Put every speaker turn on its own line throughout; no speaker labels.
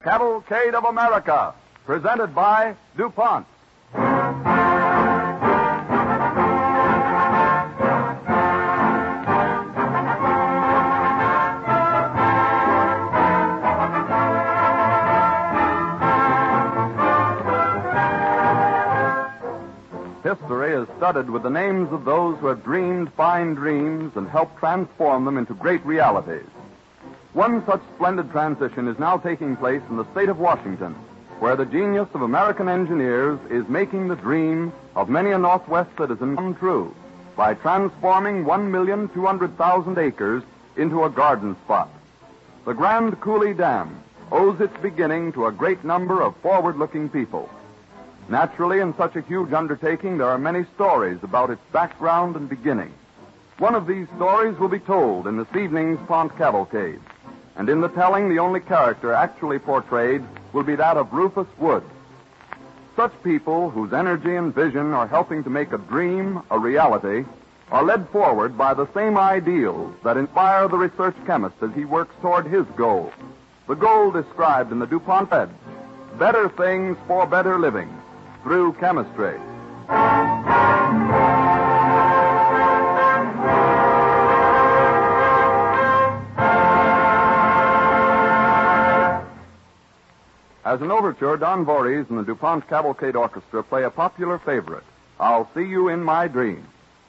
Cavalcade of America, presented by DuPont. History is studded with the names of those who have dreamed fine dreams and helped transform them into great realities. One such splendid transition is now taking place in the state of Washington, where the genius of American engineers is making the dream of many a Northwest citizen come true by transforming 1,200,000 acres into a garden spot. The Grand Coulee Dam owes its beginning to a great number of forward-looking people. Naturally, in such a huge undertaking, there are many stories about its background and beginning. One of these stories will be told in this evening's Pont Cavalcade. And in the telling, the only character actually portrayed will be that of Rufus Wood. Such people, whose energy and vision are helping to make a dream a reality, are led forward by the same ideals that inspire the research chemist as he works toward his goal. The goal described in the DuPont Ed, better things for better living through chemistry. As an overture, Don Voorhees and the DuPont Cavalcade Orchestra play a popular favorite, I'll See You in My Dreams.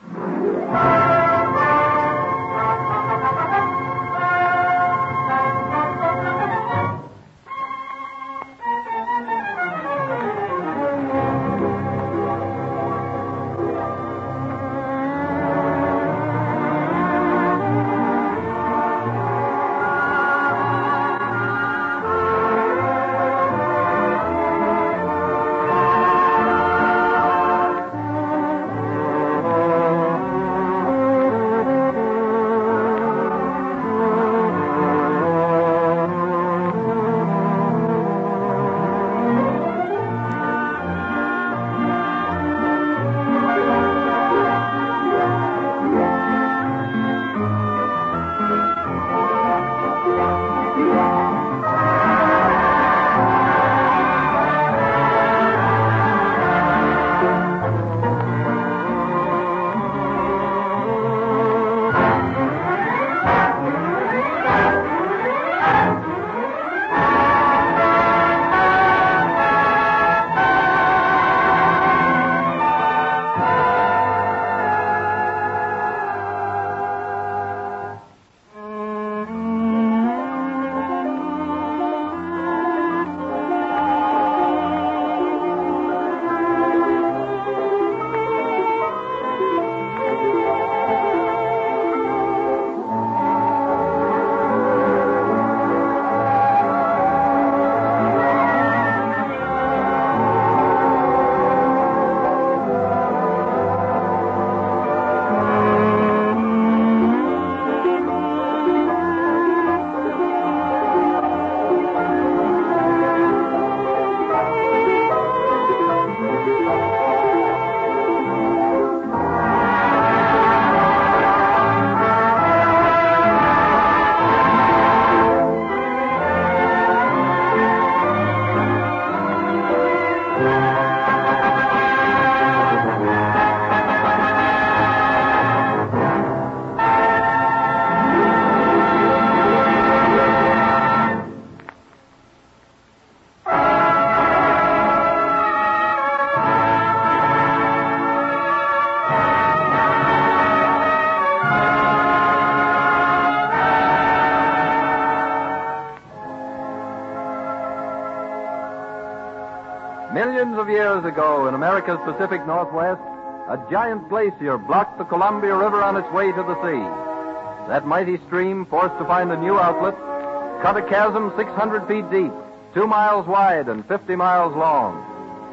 Millions of years ago, in America's Pacific Northwest, a giant glacier blocked the Columbia River on its way to the sea. That mighty stream, forced to find a new outlet, cut a chasm 600 feet deep, 2 miles wide and 50 miles long.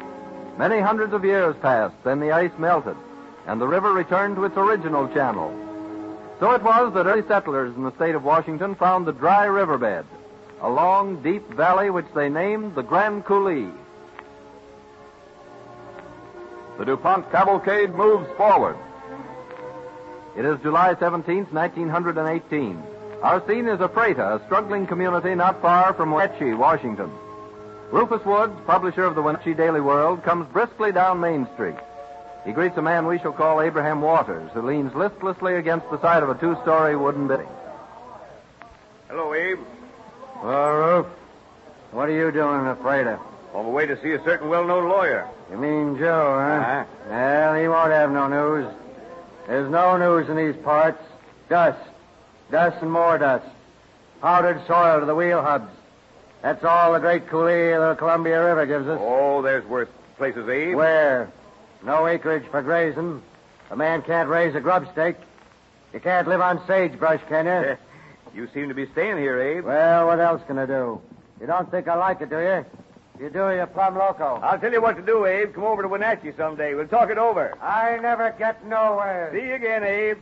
Many hundreds of years passed, then the ice melted, and the river returned to its original channel. So it was that early settlers in the state of Washington found the dry riverbed, a long, deep valley which they named the Grand Coulee.
The DuPont Cavalcade moves forward.
It is July 17th, 1918. Our scene is Ephrata, a struggling community not far from Wenatchee, Washington. Rufus Woods, publisher of the Wenatchee Daily World, comes briskly down Main Street. He greets a man we shall call Abraham Waters, who leans listlessly against the side of a two-story wooden building.
Hello, Abe.
Well, Roof, what are you doing at Freighter?
On the way to see a certain well-known lawyer.
You mean Joe, huh?
Uh-huh.
Well, he won't have no news. There's no news in these parts. Dust. Dust and more dust. Powdered soil to the wheel hubs. That's all the great coulee of the Columbia River gives us.
Oh, there's worse places, Abe.
Where? No acreage for grazing. A man can't raise a grub stake. You can't live on sagebrush, can you?
You seem to be staying here, Abe.
Well, what else can I do? You don't think I like it, do you? If you do, you're plumb loco.
I'll tell you what to do, Abe. Come over to Wenatchee someday. We'll talk it over.
I never get nowhere.
See you again, Abe.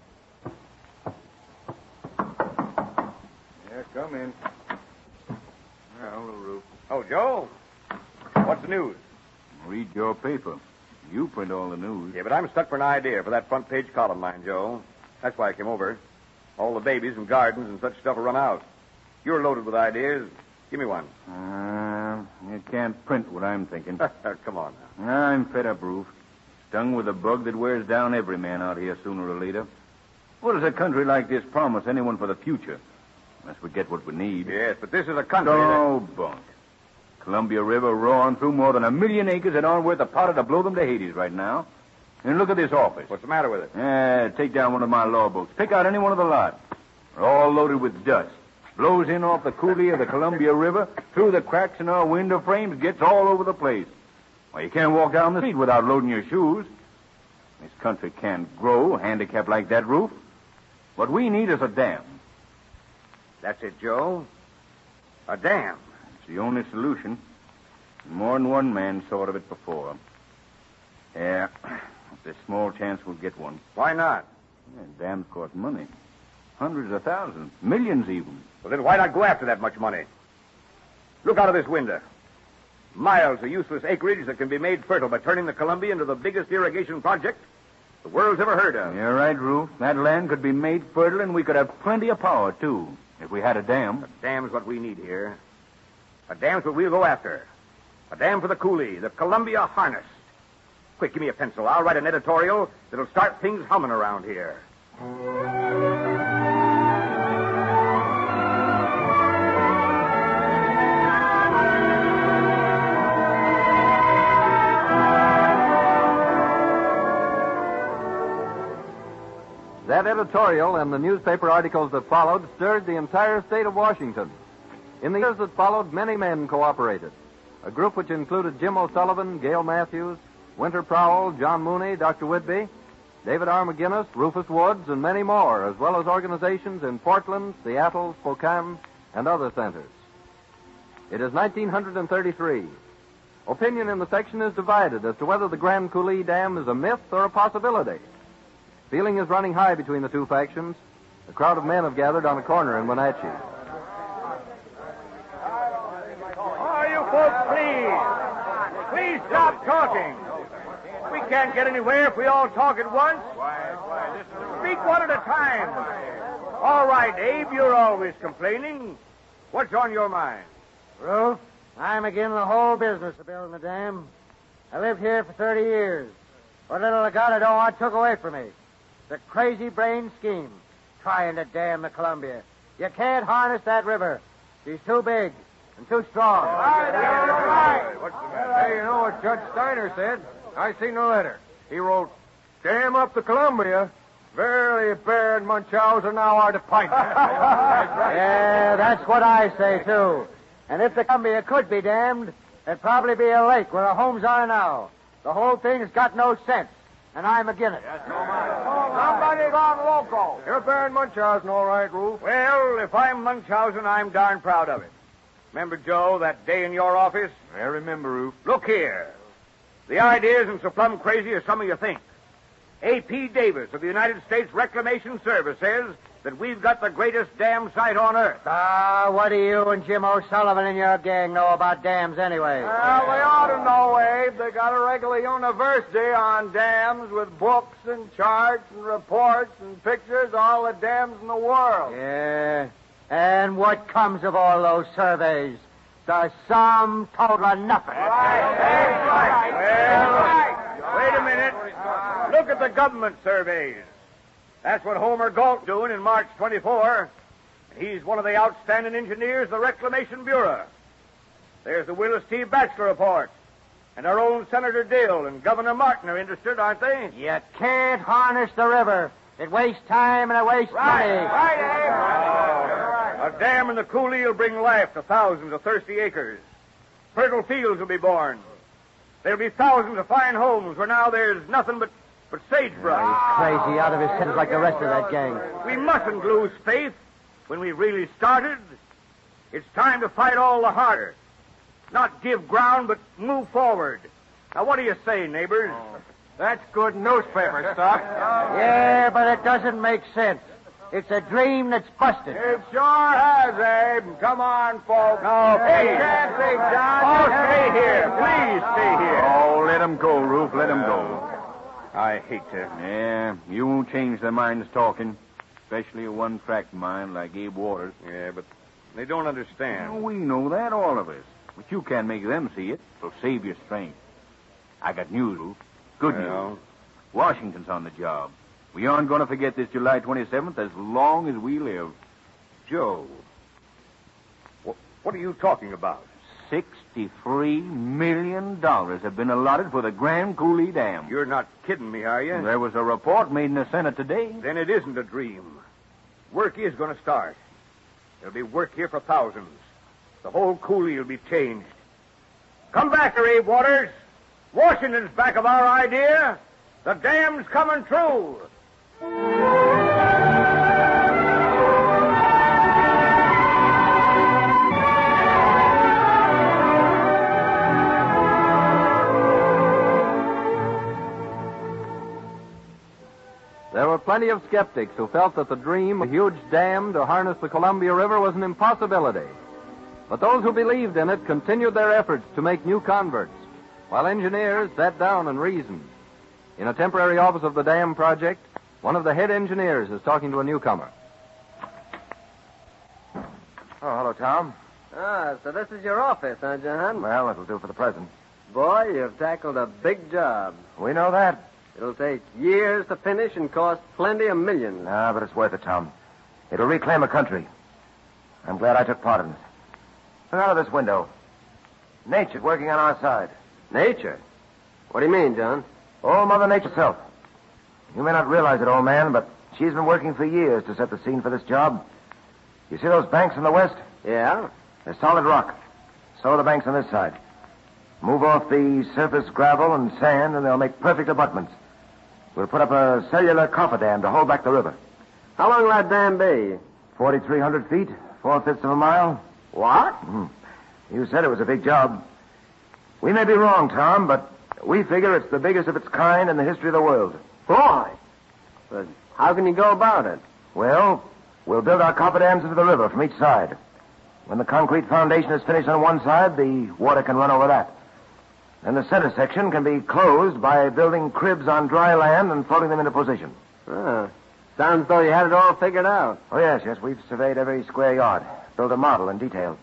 Yeah, come in. Hello, Roof.
Oh, Joe. What's the news?
Read your paper. You print all the news.
Yeah, but I'm stuck for an idea for that front page column, mine, Joe. That's why I came over. All the babies and gardens and such stuff will run out. You're loaded with ideas. Give me one.
You can't print what I'm thinking.
Come on now.
I'm fed up, Roof. Stung with a bug that wears down every man out here sooner or later. What does a country like this promise anyone for the future? Unless we get what we need.
Yes, but this is a country
No bunk. Columbia River roaring through more than 1 million acres that aren't worth a powder to blow them to Hades right now. And look at this office.
What's the matter with it?
Take down one of my law books. Pick out any one of the lot. They're all loaded with dust. Blows in off the coulee of the Columbia River, through the cracks in our window frames, gets all over the place. Well, you can't walk down the street without loading your shoes. This country can't grow, handicapped like that, Roof. What we need is a dam.
That's it, Joe. A dam.
It's the only solution. More than one man thought of it before. Yeah, there's small chance we'll get one.
Why not?
Dams cost money. Hundreds of thousands. Millions even.
Well, then why not go after that much money? Look out of this window. Miles of useless acreage that can be made fertile by turning the Columbia into the biggest irrigation project the world's ever heard of.
You're right, Roof. That land could be made fertile, and we could have plenty of power, too, if we had a dam.
A dam's what we need here. A dam's what we'll go after. A dam for the coulee, the Columbia harness. Quick, give me a pencil. I'll write an editorial that'll start things humming around here.
That editorial and the newspaper articles that followed stirred the entire state of Washington. In the years that followed, many men cooperated. A group which included Jim O'Sullivan, Gail Matthews, Winter Prowell, John Mooney, Dr. Whitby, David R. McGinnis, Rufus Woods, and many more, as well as organizations in Portland, Seattle, Spokane, and other centers. It is 1933. Opinion in the section is divided as to whether the Grand Coulee Dam is a myth or a possibility. Feeling is running high between the two factions. A crowd of men have gathered on a corner in Wenatchee.
Oh, you folks, please stop talking. We can't get anywhere if we all talk at once. Speak one at a time. All right, Abe, you're always complaining. What's on your mind?
Roof, I'm again the whole business of building the dam. I lived here for 30 years. What little I got, I don't want took away from me. It's a crazy brain scheme, trying to dam the Columbia. You can't harness that river. She's too big and too strong.
Hey, you know what Judge Steiner said? I seen the letter. He wrote, "Dam up the Columbia. Verily, Bear and Munchausen now are to pint."
Yeah, that's what I say, too. And if the Columbia could be dammed, it'd probably be a lake where the homes are now. The whole thing's got no sense, and I'm against it.
Somebody gone loco. You're Baron Munchausen, all right, Roof.
Well, if I'm Munchausen, I'm darn proud of it. Remember, Joe, that day in your office?
I remember, Roof.
Look here. The idea isn't so plumb crazy as some of you think. A.P. Davis of the United States Reclamation Service says that we've got the greatest dam site on Earth.
What do you and Jim O'Sullivan and your gang know about dams anyway?
Well, they ought to know, Abe. They got a regular university on dams with books and charts and reports and pictures of all the dams in the world.
Yeah. And what comes of all those surveys? the sum total of nothing.
Well, wait a minute. Look at the government surveys. That's what Homer Galt doing in March 24. He's one of the outstanding engineers of the Reclamation Bureau. There's the Willis T. Batchelor report. And our own Senator Dill and Governor Martin are interested, aren't they?
You can't harness the river. It wastes time and it wastes money.
A dam in the coulee will bring life to thousands of thirsty acres. Fertile fields will be born. There'll be thousands of fine homes where now there's nothing but sagebrush.
He's crazy out of his head like the rest of that gang.
We mustn't lose faith when we really started. It's time to fight all the harder. Not give ground, but move forward. Now, what do you say, neighbors?
That's good newspaper stuff.
Yeah, but it doesn't make sense. It's a dream that's busted.
It sure has, Abe. Come on, folks.
No,
Hey,
please.
can't be, John.
Oh, stay here. Please stay here.
Oh, let him go, Roof. Let him go.
I hate to.
Yeah, you won't change their minds talking. Especially a one-track mind like Abe Waters.
Yeah, but they don't understand.
We know that, all of us. But you can't make them see it. So save your strength. I got news, Roof. Good news. Washington's on the job. We aren't going to forget this July 27th as long as we live.
Joe, what are you talking about?
$63 million have been allotted for the Grand Coulee Dam.
You're not kidding me, are you?
There was a report made in the Senate today.
Then it isn't a dream. Work is going to start. There'll be work here for thousands. The whole coulee will be changed. Come back here, Abe Waters. Washington's back of our idea. The dam's coming true.
There were plenty of skeptics who felt that the dream of a huge dam to harness the Columbia River was an impossibility. But those who believed in it continued their efforts to make new converts, while engineers sat down and reasoned. In a temporary office of the dam project, one of the head engineers is talking to a newcomer.
Oh, hello, Tom.
Ah, so this is your office, huh, John?
Well, it'll do for the present.
Boy, you've tackled a big job.
We know that.
It'll take years to finish and cost plenty of millions.
Ah, but it's worth it, Tom. It'll reclaim a country. I'm glad I took part in it. Look out of this window. Nature's working on our side.
Nature? What do you mean, John?
Old Mother Nature herself. You may not realize it, old man, but she's been working for years to set the scene for this job. You see those banks in the west?
Yeah?
They're solid rock. So are the banks on this side. Move off the surface gravel and sand, and they'll make perfect abutments. We'll put up a cellular cofferdam to hold back the river.
How long will that dam be?
4,300 feet, 4/5 of a mile.
What?
You said it was a big job. We may be wrong, Tom, but we figure it's the biggest of its kind in the history of the world.
Boy! But how can you go about it?
Well, we'll build our cofferdams into the river from each side. When the concrete foundation is finished on one side, the water can run over that. Then the center section can be closed by building cribs on dry land and floating them into position.
Ah, sounds as though you had it all figured out.
Oh, yes, we've surveyed every square yard, built a model in detail.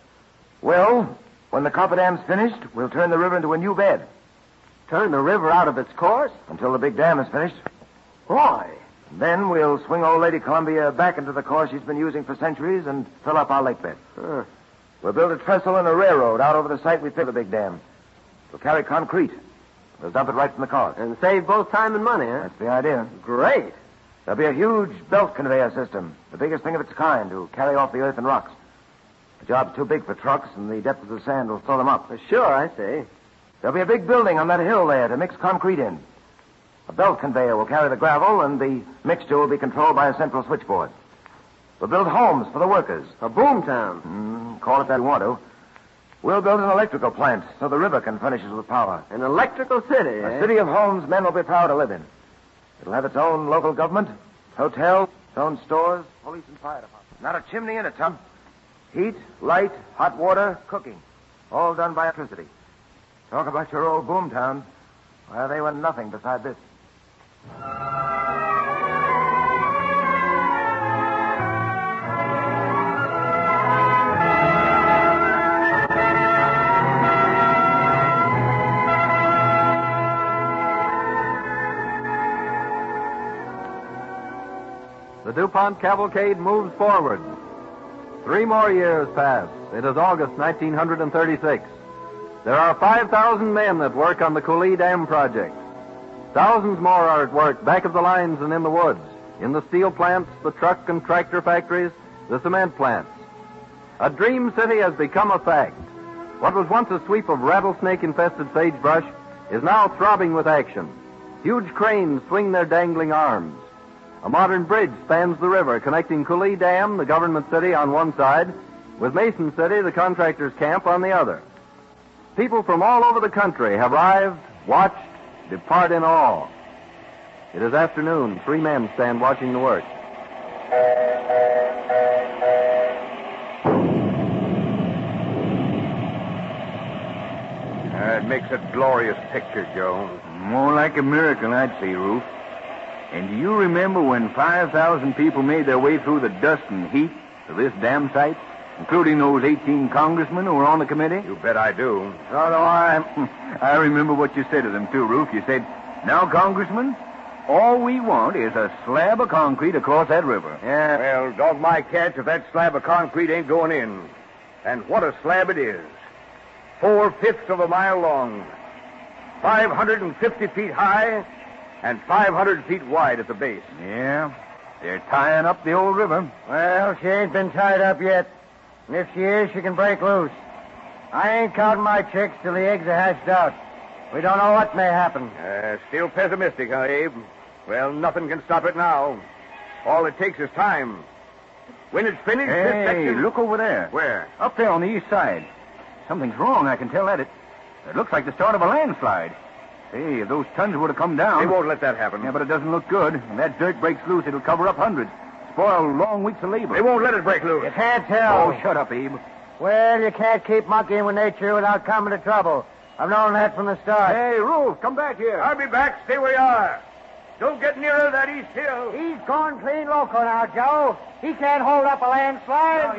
Well, when the cofferdam's finished, we'll turn the river into a new bed.
Turn the river out of its course?
Until the big dam is finished.
Boy!
Then we'll swing old Lady Columbia back into the course she's been using for centuries and fill up our lake bed. We'll build a trestle and a railroad out over the site we built the big dam. We'll carry concrete. We'll dump it right from the cars.
And save both time and money, huh?
That's the idea.
Great.
There'll be a huge belt conveyor system, the biggest thing of its kind, to carry off the earth and rocks. The job's too big for trucks, and the depth of the sand will throw them up.
Sure, I see.
There'll be a big building on that hill there to mix concrete in. A belt conveyor will carry the gravel, and the mixture will be controlled by a central switchboard. We'll build homes for the workers.
A boom town.
Call it that you want to. We'll build an electrical plant so the river can furnish us with power.
An electrical city,
A city of homes men will be proud to live in. It'll have its own local government, hotel, its own stores, police and fire department. Not a chimney in it, Tom. Heat, light, hot water, cooking. All done by electricity. Talk about your old boom towns. Well, they were nothing beside this.
DuPont cavalcade moves forward. 3 more years pass. It is August 1936. There are 5,000 men that work on the Cooley Dam project. Thousands more are at work back of the lines and in the woods, in the steel plants, the truck and tractor factories, the cement plants. A dream city has become a fact. What was once a sweep of rattlesnake-infested sagebrush is now throbbing with action. Huge cranes swing their dangling arms. A modern bridge spans the river, connecting Cooley Dam, the government city, on one side, with Mason City, the contractor's camp, on the other. People from all over the country have arrived, watched, depart in awe. It is afternoon. 3 men stand watching the work.
It makes a glorious picture, Joe.
More like a miracle, I'd say, Roof. And do you remember when 5,000 people made their way through the dust and heat to this dam site, including those 18 congressmen who were on the committee?
You bet I do.
So do I. I remember what you said to them, too, Roof. You said, "Now, congressmen, all we want is a slab of concrete across that river."
Yeah. Well, dog my catch if that slab of concrete ain't going in. And what a slab it is. 4/5 of a mile long, 550 feet high, and 500 feet wide at the base.
Yeah, they're tying up the old river.
Well, she ain't been tied up yet. And if she is, she can break loose. I ain't counting my chicks till the eggs are hatched out. We don't know what may happen.
Still pessimistic, huh, Abe? Well, nothing can stop it now. All it takes is time. When it's finished, this
Hey,
section...
look over there.
Where?
Up there on the east side. Something's wrong, I can tell that. It looks like the start of a landslide. Hey, if those tons were to come down...
They won't let that happen.
Yeah, but it doesn't look good. When that dirt breaks loose, it'll cover up hundreds. Spoil long weeks of labor.
They won't let it break loose.
You can't tell.
Oh, shut up, Abe.
Well, you can't keep monkeying with nature without coming to trouble. I've known that from the start.
Hey, Roof, come back here.
I'll be back. Stay where you are. Don't get nearer that east hill.
He's gone clean loco now, Joe. He can't hold up a landslide.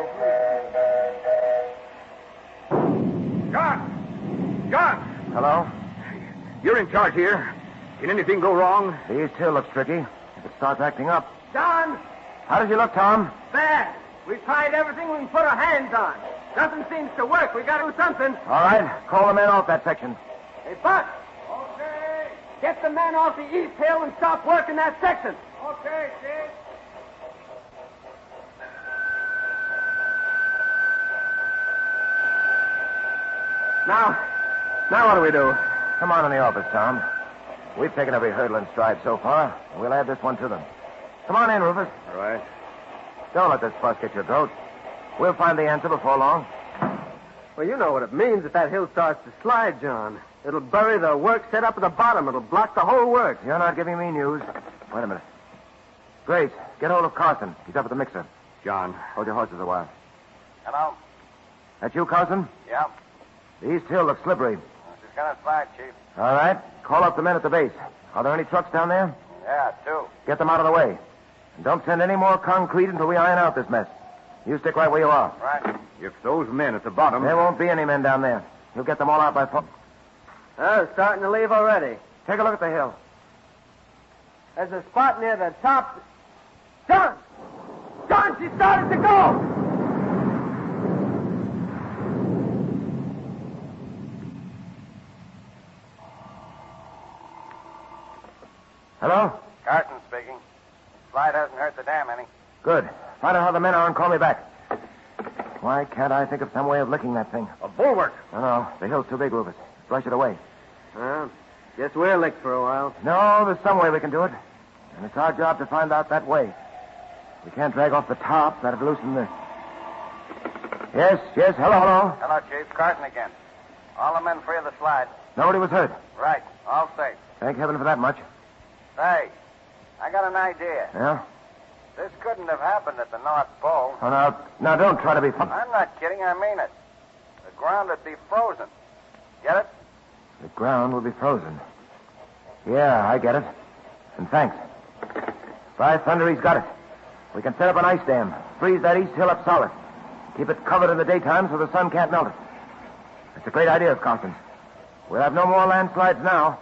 John!
Hello?
You're in charge here. Can anything go wrong?
The east hill looks tricky. If it starts acting up.
John,
How does he look, Tom?
bad. We've tried everything we can put our hands on. Nothing seems to work. We got to do something.
All right. Call the men off that section.
Hey, Buck. Okay. Get the men off the east hill and stop working that section. Okay, Sid.
Now what do we do? Come on in the office, Tom. We've taken every hurdle in stride so far, and we'll add this one to them. Come on in, Rufus.
All right.
Don't let this fuss get your goat. We'll find the answer before long.
Well, you know what it means if that hill starts to slide, John. It'll bury the work set up at the bottom. It'll block the whole work.
You're not giving me news. Wait a minute. Grace, get hold of Carson. He's up at the mixer.
John.
Hold your horses a while.
Hello?
That you, Carson?
Yeah.
The east hill looks slippery.
She's gonna slide, Chief.
All right. Call up the men at the base. Are there any trucks down there?
Yeah, 2.
Get them out of the way. And don't send any more concrete until we iron out this mess. You stick right where you are.
Right.
If those men at the bottom...
There won't be any men down there. You'll get them all out by phone.
Oh, starting to leave already.
Take a look at the hill.
There's a spot near the top. John! John, she started to go!
Hello?
Carson speaking. Slide hasn't hurt the dam any.
Good. Find out how the men are and call me back. Why can't I think of some way of licking that thing?
A bulwark.
No, the hill's too big, Rufus. Brush it away.
Well, guess we're licked for a while.
No, there's some way we can do it. And it's our job to find out that way. We can't drag off the top. That'd loosen the... Yes. Hello.
Hello, Chief. Carson again. All the men free of the slide.
Nobody was hurt.
Right. All safe.
Thank heaven for that much.
Hey, I got an idea.
Yeah?
This couldn't have happened at the North Pole.
Oh, now don't try to be fun.
I'm not kidding. I mean it. The ground would be frozen. Get it?
The ground will be frozen. Yeah, I get it. And thanks. By thunder, he's got it. We can set up an ice dam. Freeze that east hill up solid. Keep it covered in the daytime so the sun can't melt it. It's a great idea, Carson. We'll have no more landslides now.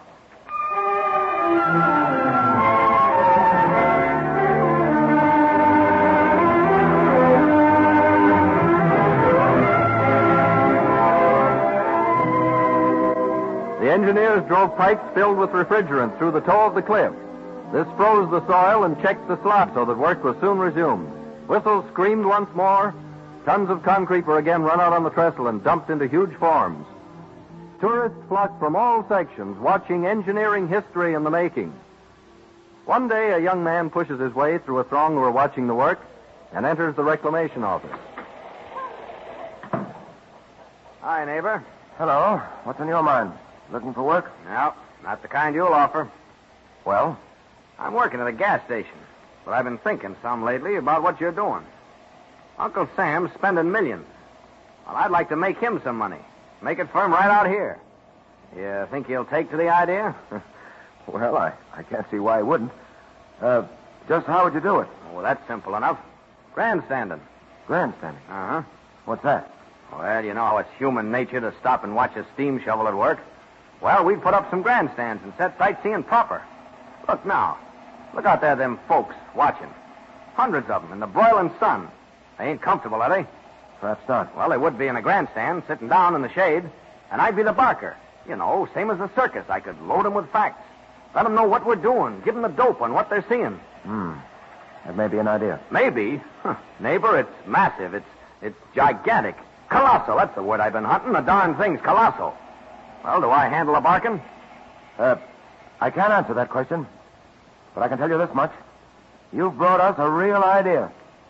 engineers drove pipes filled with refrigerant through the toe of the cliff. This froze the soil and checked the slab so that work was soon resumed. Whistles screamed once more. Tons of concrete were again run out on the trestle and dumped into huge forms. Tourists flocked from all sections, watching engineering history in the making. One day, a young man pushes his way through a throng who are watching the work and enters the reclamation office.
Hi, neighbor.
Hello. What's on your mind? Looking for work?
No, not the kind you'll offer.
Well?
I'm working at a gas station, but I've been thinking some lately about what you're doing. Uncle Sam's spending millions. Well, I'd like to make him some money. Make it for him right out here. You think he'll take to the idea?
Well, I can't see why he wouldn't. Just how would you do it?
Well, that's simple enough. Grandstanding.
Grandstanding?
Uh-huh.
What's that?
Well, you know how it's human nature to stop and watch a steam shovel at work. Well, we'd put up some grandstands and set sightseeing proper. Look now. Look out there, them folks watching. Hundreds of them in the broiling sun. They ain't comfortable, are they?
Perhaps not.
Well, they would be in a grandstand, sitting down in the shade, and I'd be the barker. You know, same as a circus. I could load them with facts. Let them know what we're doing. Give them the dope on what they're seeing.
That may be an idea.
Maybe. Neighbor, it's massive. It's gigantic. Colossal, that's the word I've been hunting. The darn thing's colossal. Well, do I handle a barking?
I can't answer that question. But I can tell you this much. You've brought us a real idea.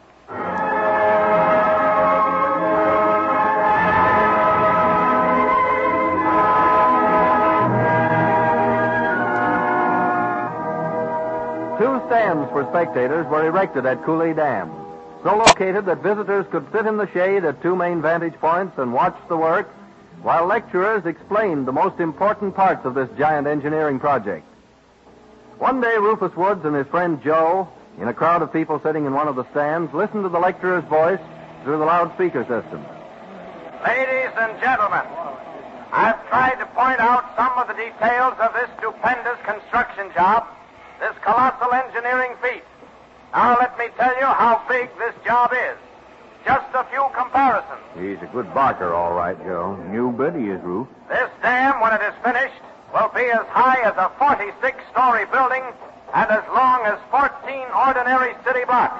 Two stands for spectators were erected at Cooley Dam, so located that visitors could sit in the shade at two main vantage points and watch the work, while lecturers explained the most important parts of this giant engineering project. One day, Rufus Woods and his friend Joe, in a crowd of people sitting in one of the stands, listened to the lecturer's voice through the loudspeaker system.
Ladies and gentlemen, I've tried to point out some of the details of this stupendous construction job, this colossal engineering feat. Now let me tell you how big this job is. Just a few comparisons.
He's a good barker, all right, Joe. You bet he is, Roof.
This dam, when it is finished, will be as high as a 46-story building and as long as 14 ordinary city blocks.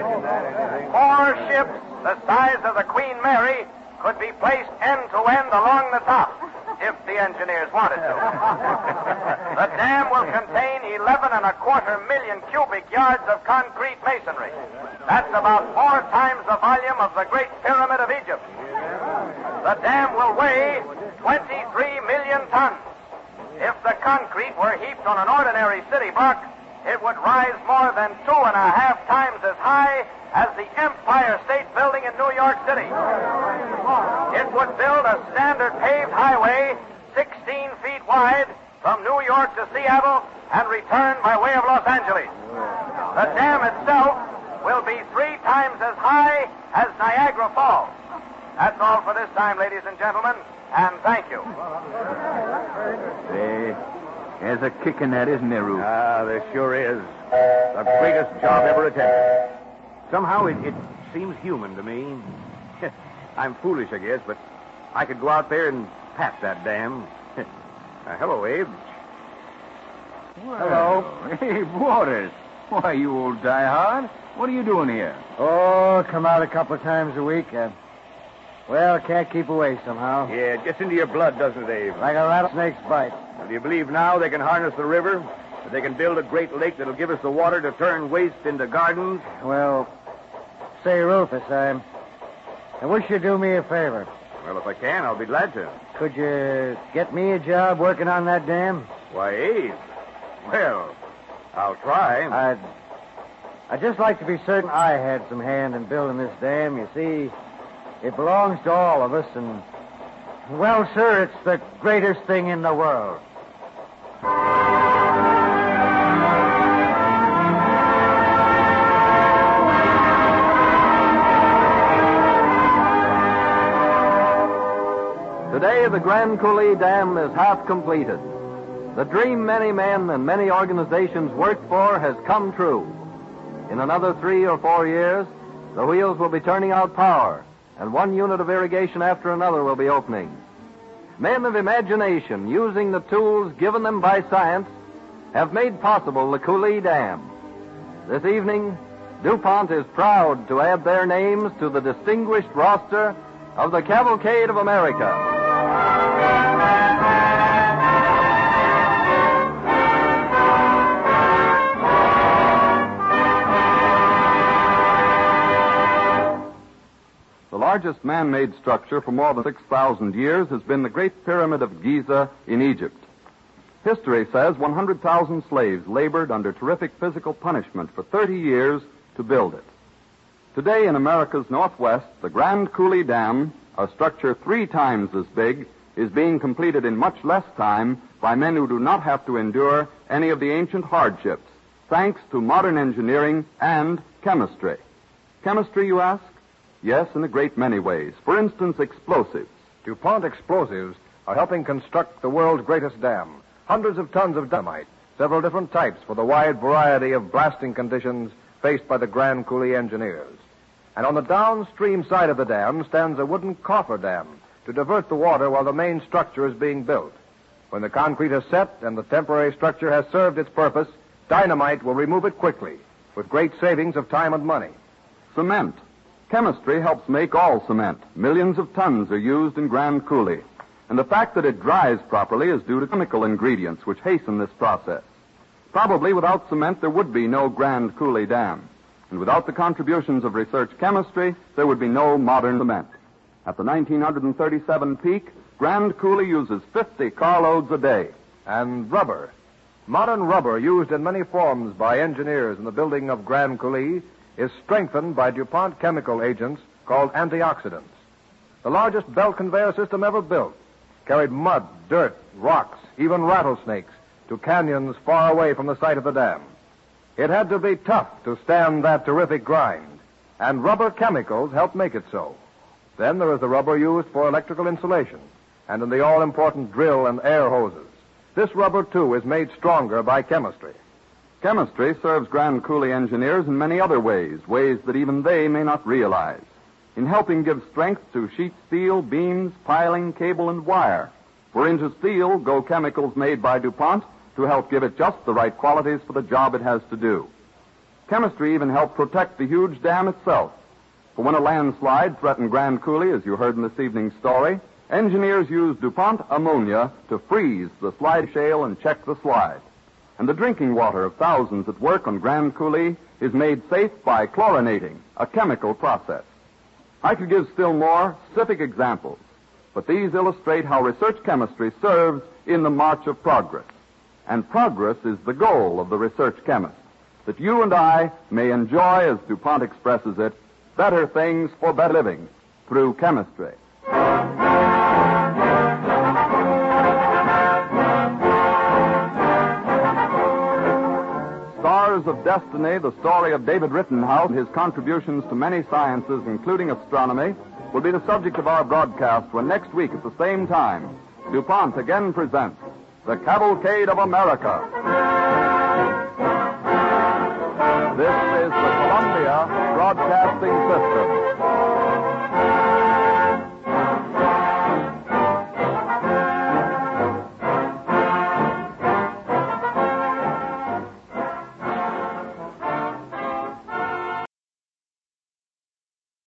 4 ships the size of the Queen Mary could be placed end to end along the top, if the engineers wanted to. The dam will contain 11.25 million cubic yards of concrete masonry. That's about 4 times the volume of the Great Pyramid of Egypt. The dam will weigh 23 million tons. If the concrete were heaped on an ordinary city block, it would rise more than 2.5 times as high as the Empire State Building in New York City. It would build a standard paved highway 16 feet wide from New York to Seattle and return by way of Los Angeles. The dam itself will be 3 times as high as Niagara Falls. That's all for this time, ladies and gentlemen, and thank you.
There's a kick in that, isn't there, Roof?
There sure is. The greatest job ever attempted. Somehow it seems human to me. I'm foolish, I guess, but I could go out there and pat that dam. Hello, Abe.
Hello. Abe Waters. Why, you old diehard. What are you doing here?
Oh, come out a couple of times a week. Well, can't keep away somehow.
Yeah, it gets into your blood, doesn't it, Abe?
Like a rattlesnake's bite.
Do you believe now they can harness the river? That they can build a great lake that'll give us the water to turn waste into gardens?
Well, say, Rufus, I wish you'd do me a favor.
Well, if I can, I'll be glad to.
Could you get me a job working on that dam?
Why, Abe. Well, I'll try.
I'd just like to be certain I had some hand in building this dam. You see, it belongs to all of us, and, well, sir, it's the greatest thing in the world.
Today, the Grand Coulee Dam is half completed. The dream many men and many organizations worked for has come true. In another 3 or 4 years, the wheels will be turning out power, and one unit of irrigation after another will be opening. men of imagination, using the tools given them by science, have made possible the Cooley Dam. This evening, DuPont is proud to add their names to the distinguished roster of the Cavalcade of America.
The largest man-made structure for more than 6,000 years has been the Great Pyramid of Giza in Egypt. History says 100,000 slaves labored under terrific physical punishment for 30 years to build it. Today in America's Northwest, the Grand Cooley Dam, a structure 3 times as big, is being completed in much less time by men who do not have to endure any of the ancient hardships, thanks to modern engineering and chemistry. Chemistry, you ask? Yes, in a great many ways. For instance, explosives.
DuPont explosives are helping construct the world's greatest dam. Hundreds of tons of dynamite, several different types for the wide variety of blasting conditions faced by the Grand Cooley engineers. And on the downstream side of the dam stands a wooden cofferdam to divert the water while the main structure is being built. When the concrete is set and the temporary structure has served its purpose, dynamite will remove it quickly, with great savings of time and money.
Cement. Chemistry helps make all cement. Millions of tons are used in Grand Cooley. And the fact that it dries properly is due to chemical ingredients which hasten this process. Probably without cement there would be no Grand Cooley Dam. And without the contributions of research chemistry, there would be no modern cement. At the 1937 peak, Grand Cooley uses 50 carloads a day.
And rubber. Modern rubber, used in many forms by engineers in the building of Grand Cooley, is strengthened by DuPont chemical agents called antioxidants. The largest belt conveyor system ever built carried mud, dirt, rocks, even rattlesnakes to canyons far away from the site of the dam. It had to be tough to stand that terrific grind, and rubber chemicals helped make it so. Then there is the rubber used for electrical insulation and in the all-important drill and air hoses. This rubber, too, is made stronger by chemistry.
Chemistry serves Grand Cooley engineers in many other ways that even they may not realize. In helping give strength to sheet steel, beams, piling, cable, and wire. For into steel go chemicals made by DuPont to help give it just the right qualities for the job it has to do. Chemistry even helped protect the huge dam itself. For when a landslide threatened Grand Cooley, as you heard in this evening's story, engineers used DuPont ammonia to freeze the slide shale and check the slide. And the drinking water of thousands at work on Grand Cooley is made safe by chlorinating, a chemical process. I could give still more specific examples, but these illustrate how research chemistry serves in the march of progress. And progress is the goal of the research chemist, that you and I may enjoy, as DuPont expresses it, better things for better living through chemistry. Stars of Destiny, the story of David Rittenhouse and his contributions to many sciences, including astronomy, will be the subject of our broadcast when next week at the same time, DuPont again presents The Cavalcade of America. This is the Columbia Broadcasting System.